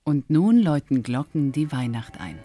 Und nun läuten Glocken die Weihnacht ein.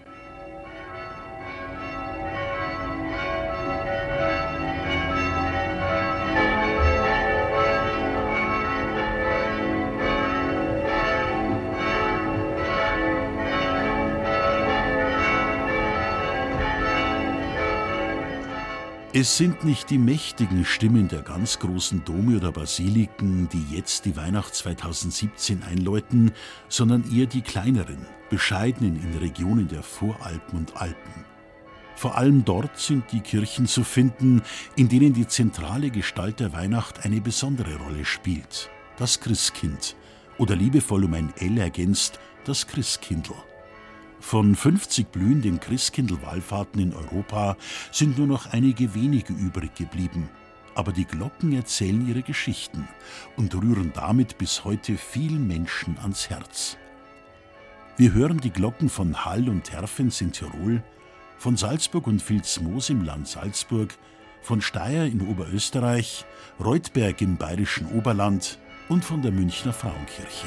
Es sind nicht die mächtigen Stimmen der ganz großen Dome oder Basiliken, die jetzt die Weihnacht 2017 einläuten, sondern eher die kleineren, bescheidenen in Regionen der Voralpen und Alpen. Vor allem dort sind die Kirchen zu finden, in denen die zentrale Gestalt der Weihnacht eine besondere Rolle spielt: das Christkind, oder liebevoll um ein L ergänzt, das Christkindl. Von 50 blühenden Christkindl-Wallfahrten in Europa sind nur noch einige wenige übrig geblieben. Aber die Glocken erzählen ihre Geschichten und rühren damit bis heute vielen Menschen ans Herz. Wir hören die Glocken von Hall und Terfens in Tirol, von Salzburg und Vilsmoos im Land Salzburg, von Steyr in Oberösterreich, Reutberg im bayerischen Oberland und von der Münchner Frauenkirche.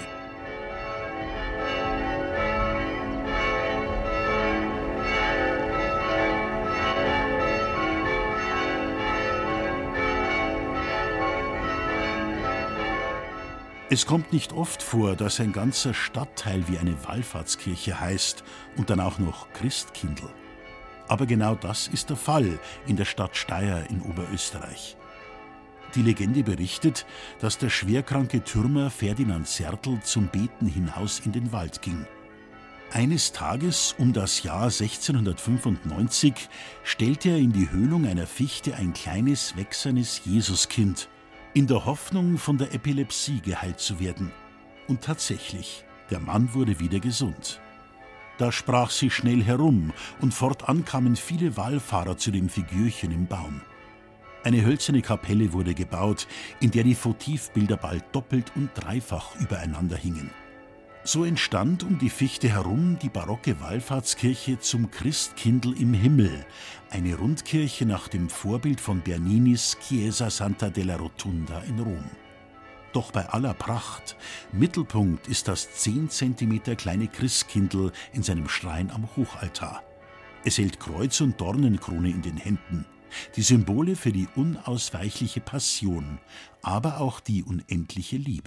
Es kommt nicht oft vor, dass ein ganzer Stadtteil wie eine Wallfahrtskirche heißt und dann auch noch Christkindl. Aber genau das ist der Fall in der Stadt Steyr in Oberösterreich. Die Legende berichtet, dass der schwerkranke Türmer Ferdinand Zärtl zum Beten hinaus in den Wald ging. Eines Tages um das Jahr 1695 stellte er in die Höhlung einer Fichte ein kleines, wächsernes Jesuskind, in der Hoffnung, von der Epilepsie geheilt zu werden. Und tatsächlich, der Mann wurde wieder gesund. Da sprach sie schnell herum, und fortan kamen viele Wallfahrer zu dem Figürchen im Baum. Eine hölzerne Kapelle wurde gebaut, in der die Votivbilder bald doppelt und dreifach übereinander hingen. So entstand um die Fichte herum die barocke Wallfahrtskirche zum Christkindl im Himmel, eine Rundkirche nach dem Vorbild von Berninis Chiesa Santa della Rotunda in Rom. Doch bei aller Pracht, Mittelpunkt ist das 10 Zentimeter kleine Christkindl in seinem Schrein am Hochaltar. Es hält Kreuz und Dornenkrone in den Händen, die Symbole für die unausweichliche Passion, aber auch die unendliche Liebe.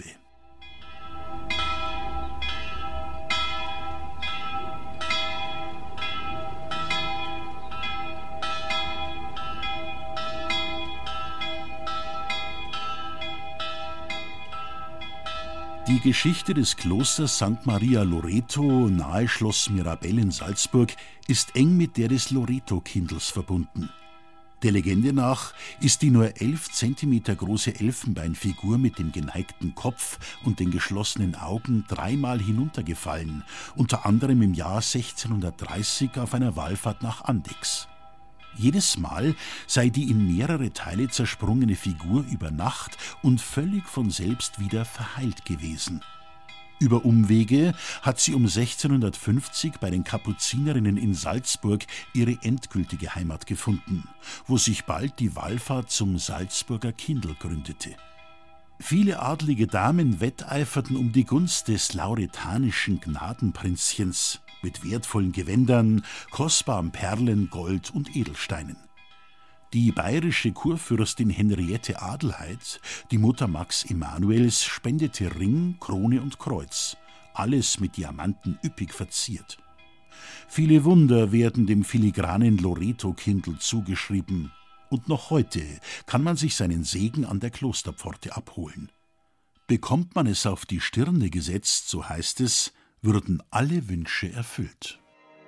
Die Geschichte des Klosters St. Maria Loreto nahe Schloss Mirabell in Salzburg ist eng mit der des Loreto-Kindls verbunden. Der Legende nach ist die nur 11 Zentimeter große Elfenbeinfigur mit dem geneigten Kopf und den geschlossenen Augen dreimal hinuntergefallen, unter anderem im Jahr 1630 auf einer Wallfahrt nach Andechs. Jedes Mal sei die in mehrere Teile zersprungene Figur über Nacht und völlig von selbst wieder verheilt gewesen. Über Umwege hat sie um 1650 bei den Kapuzinerinnen in Salzburg ihre endgültige Heimat gefunden, wo sich bald die Wallfahrt zum Salzburger Kindl gründete. Viele adlige Damen wetteiferten um die Gunst des lauretanischen Gnadenprinzchens mit wertvollen Gewändern, kostbaren Perlen, Gold und Edelsteinen. Die bayerische Kurfürstin Henriette Adelheid, die Mutter Max Emanuels, spendete Ring, Krone und Kreuz, alles mit Diamanten üppig verziert. Viele Wunder werden dem filigranen Loreto-Kindl zugeschrieben, und noch heute kann man sich seinen Segen an der Klosterpforte abholen. Bekommt man es auf die Stirne gesetzt, so heißt es, würden alle Wünsche erfüllt.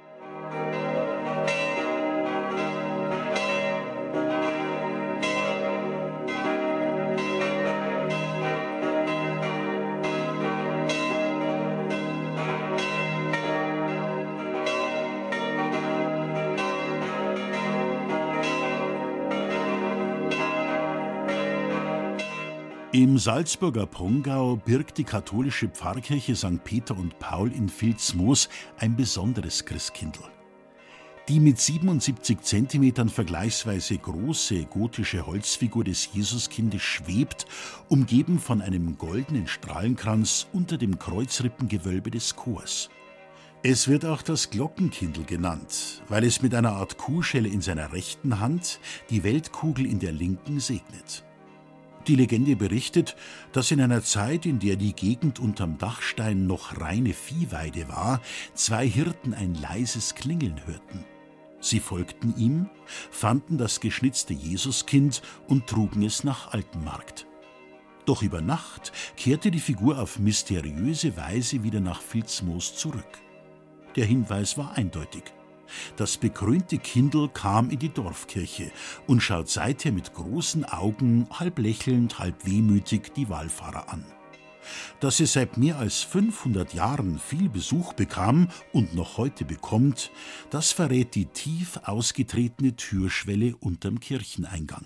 Im Salzburger Prongau birgt die katholische Pfarrkirche St. Peter und Paul in Vilsmoos ein besonderes Christkindl. Die mit 77 Zentimetern vergleichsweise große gotische Holzfigur des Jesuskindes schwebt, umgeben von einem goldenen Strahlenkranz unter dem Kreuzrippengewölbe des Chors. Es wird auch das Glockenkindl genannt, weil es mit einer Art Kuhschelle in seiner rechten Hand die Weltkugel in der linken segnet. Die Legende berichtet, dass in einer Zeit, in der die Gegend unterm Dachstein noch reine Viehweide war, 2 Hirten ein leises Klingeln hörten. Sie folgten ihm, fanden das geschnitzte Jesuskind und trugen es nach Altenmarkt. Doch über Nacht kehrte die Figur auf mysteriöse Weise wieder nach Vilsmoos zurück. Der Hinweis war eindeutig. Das bekrönte Kindl kam in die Dorfkirche und schaut seither mit großen Augen, halb lächelnd, halb wehmütig die Wallfahrer an. Dass es seit mehr als 500 Jahren viel Besuch bekam und noch heute bekommt, das verrät die tief ausgetretene Türschwelle unterm Kircheneingang.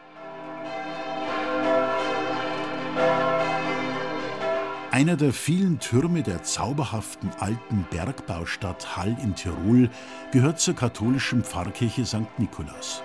Einer der vielen Türme der zauberhaften alten Bergbaustadt Hall in Tirol gehört zur katholischen Pfarrkirche St. Nikolaus.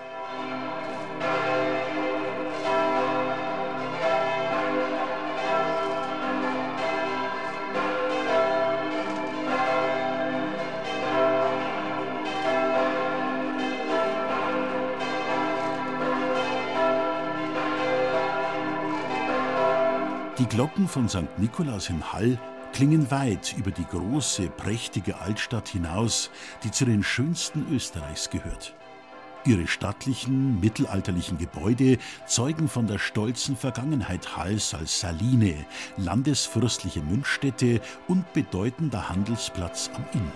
Die Glocken von St. Nikolaus in Hall klingen weit über die große, prächtige Altstadt hinaus, die zu den schönsten Österreichs gehört. Ihre stattlichen, mittelalterlichen Gebäude zeugen von der stolzen Vergangenheit Halls als Saline, landesfürstliche Münzstätte und bedeutender Handelsplatz am Inn.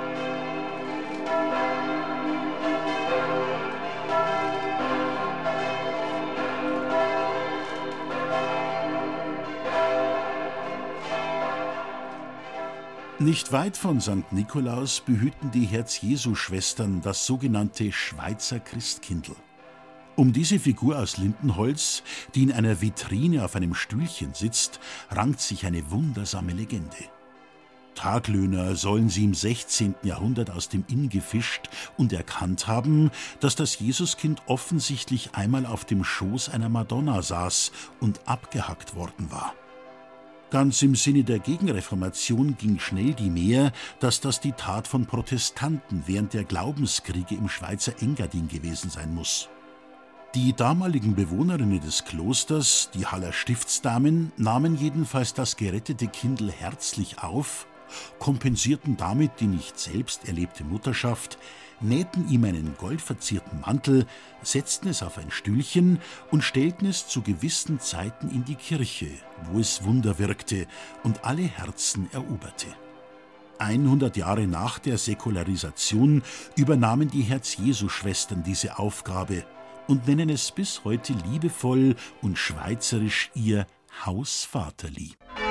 Nicht weit von St. Nikolaus behüten die Herz-Jesu-Schwestern das sogenannte Schweizer Christkindl. Um diese Figur aus Lindenholz, die in einer Vitrine auf einem Stühlchen sitzt, rankt sich eine wundersame Legende. Taglöhner sollen sie im 16. Jahrhundert aus dem Inn gefischt und erkannt haben, dass das Jesuskind offensichtlich einmal auf dem Schoß einer Madonna saß und abgehackt worden war. Ganz im Sinne der Gegenreformation ging schnell die Mär, dass das die Tat von Protestanten während der Glaubenskriege im Schweizer Engadin gewesen sein muss. Die damaligen Bewohnerinnen des Klosters, die Haller Stiftsdamen, nahmen jedenfalls das gerettete Kindl herzlich auf, kompensierten damit die nicht selbst erlebte Mutterschaft, nähten ihm einen goldverzierten Mantel, setzten es auf ein Stühlchen und stellten es zu gewissen Zeiten in die Kirche, wo es Wunder wirkte und alle Herzen eroberte. 100 Jahre nach der Säkularisation übernahmen die Herz-Jesu-Schwestern diese Aufgabe und nennen es bis heute liebevoll und schweizerisch ihr Hausvaterli.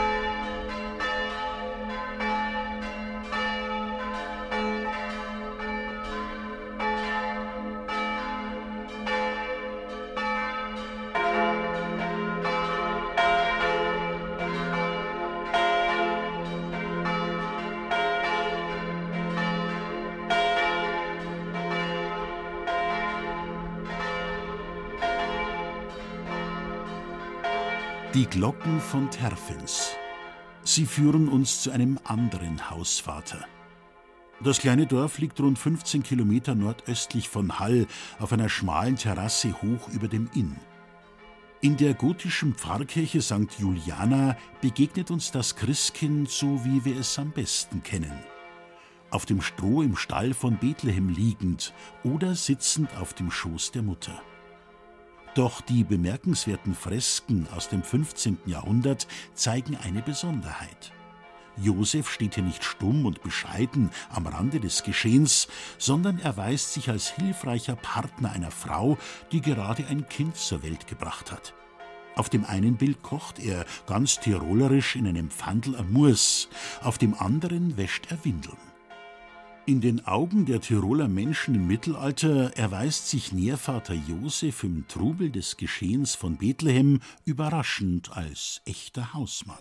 Die Glocken von Terfens. Sie führen uns zu einem anderen Hausvater. Das kleine Dorf liegt rund 15 Kilometer nordöstlich von Hall auf einer schmalen Terrasse hoch über dem Inn. In der gotischen Pfarrkirche St. Juliana begegnet uns das Christkind so, wie wir es am besten kennen. Auf dem Stroh im Stall von Bethlehem liegend oder sitzend auf dem Schoß der Mutter. Doch die bemerkenswerten Fresken aus dem 15. Jahrhundert zeigen eine Besonderheit. Josef steht hier nicht stumm und bescheiden am Rande des Geschehens, sondern erweist sich als hilfreicher Partner einer Frau, die gerade ein Kind zur Welt gebracht hat. Auf dem einen Bild kocht er ganz tirolerisch in einem Pfandl am Murs, auf dem anderen wäscht er Windeln. In den Augen der Tiroler Menschen im Mittelalter erweist sich Nährvater Josef im Trubel des Geschehens von Bethlehem überraschend als echter Hausmann.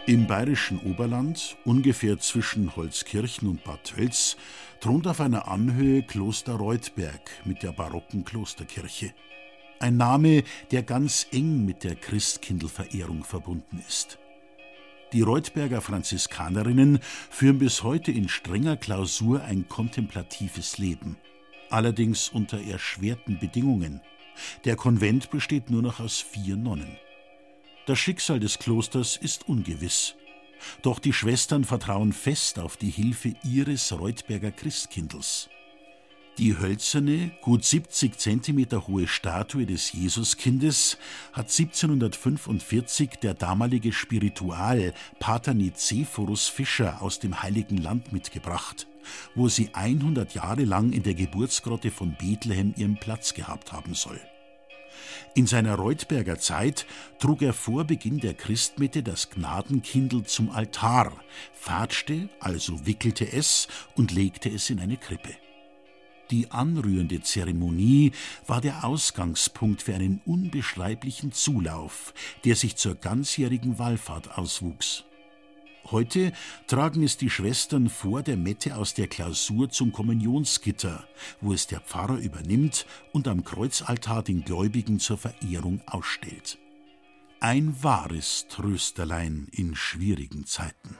Im bayerischen Oberland, ungefähr zwischen Holzkirchen und Bad Tölz, thront auf einer Anhöhe Kloster Reutberg mit der barocken Klosterkirche. Ein Name, der ganz eng mit der Christkindlverehrung verbunden ist. Die Reutberger Franziskanerinnen führen bis heute in strenger Klausur ein kontemplatives Leben. Allerdings unter erschwerten Bedingungen. Der Konvent besteht nur noch aus 4 Nonnen. Das Schicksal des Klosters ist ungewiss. Doch die Schwestern vertrauen fest auf die Hilfe ihres Reutberger Christkindls. Die hölzerne, gut 70 Zentimeter hohe Statue des Jesuskindes hat 1745 der damalige Spiritual Pater Nicephorus Fischer aus dem Heiligen Land mitgebracht, wo sie 100 Jahre lang in der Geburtsgrotte von Bethlehem ihren Platz gehabt haben soll. In seiner Reutberger Zeit trug er vor Beginn der Christmette das Gnadenkindl zum Altar, fatschte, also wickelte es und legte es in eine Krippe. Die anrührende Zeremonie war der Ausgangspunkt für einen unbeschreiblichen Zulauf, der sich zur ganzjährigen Wallfahrt auswuchs. Heute tragen es die Schwestern vor der Mette aus der Klausur zum Kommunionsgitter, wo es der Pfarrer übernimmt und am Kreuzaltar den Gläubigen zur Verehrung ausstellt. Ein wahres Trösterlein in schwierigen Zeiten.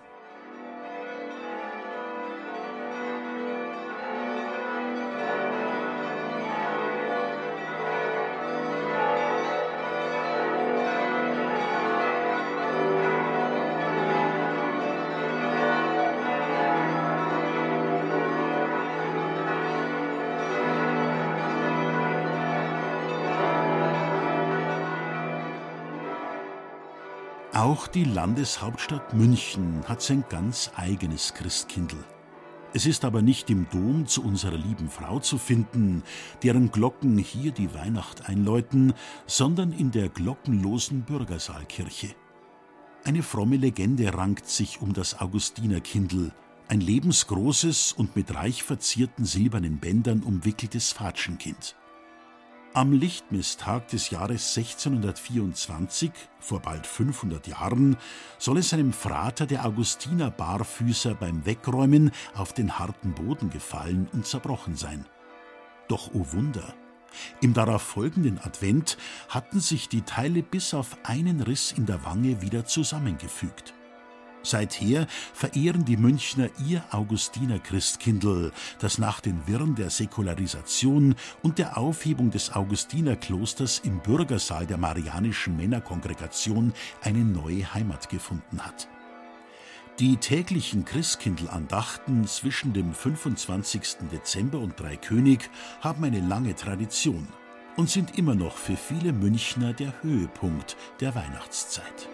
Auch die Landeshauptstadt München hat sein ganz eigenes Christkindl. Es ist aber nicht im Dom zu unserer lieben Frau zu finden, deren Glocken hier die Weihnacht einläuten, sondern in der glockenlosen Bürgersaalkirche. Eine fromme Legende rankt sich um das Augustinerkindl, ein lebensgroßes und mit reich verzierten silbernen Bändern umwickeltes Fatschenkind. Am Lichtmisstag des Jahres 1624, vor bald 500 Jahren, soll es einem Frater der Augustiner-Barfüßer beim Wegräumen auf den harten Boden gefallen und zerbrochen sein. Doch oh Wunder! Im darauf folgenden Advent hatten sich die Teile bis auf einen Riss in der Wange wieder zusammengefügt. Seither verehren die Münchner ihr Augustiner-Christkindl, das nach den Wirren der Säkularisation und der Aufhebung des Augustinerklosters im Bürgersaal der Marianischen Männerkongregation eine neue Heimat gefunden hat. Die täglichen Christkindl-Andachten zwischen dem 25. Dezember und Dreikönig haben eine lange Tradition und sind immer noch für viele Münchner der Höhepunkt der Weihnachtszeit.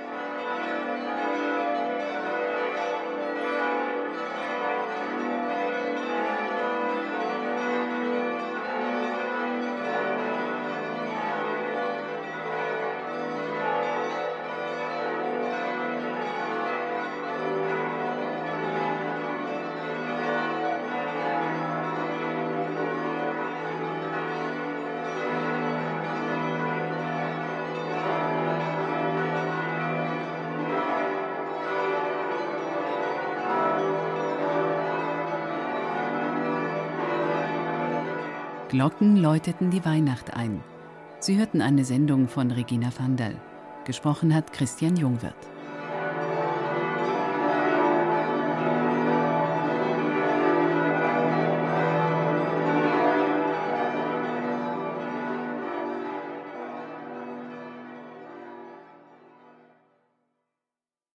Glocken läuteten die Weihnacht ein. Sie hörten eine Sendung von Regina Vandal. Gesprochen hat Christian Jungwirth.